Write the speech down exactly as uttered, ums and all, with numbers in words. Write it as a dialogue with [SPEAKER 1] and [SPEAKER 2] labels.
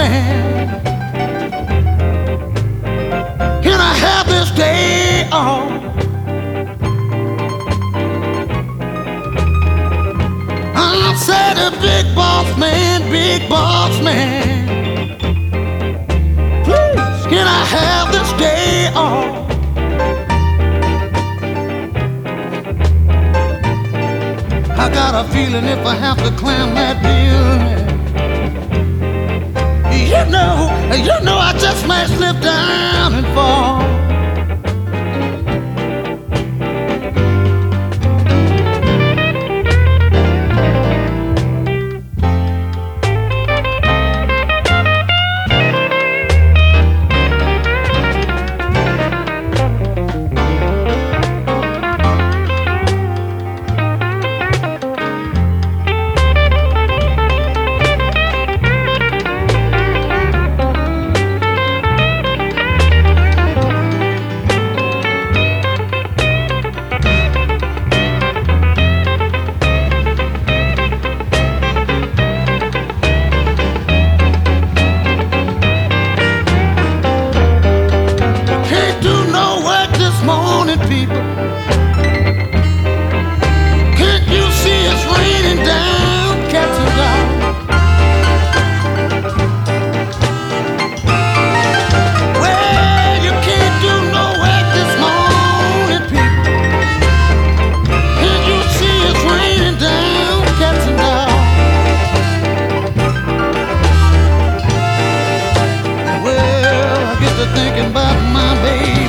[SPEAKER 1] man. Can I have this day off? I said a big boss man, big boss man. Please, can I have this day off? I got a feeling if I have to climb that building, you know, you know I just might slip down and fall. People, can't you see it's raining down, cats and dogs? Well, you can't do no work this morning, people. Can't you see it's raining down, cats and dogs? Well, I get to thinking about my baby.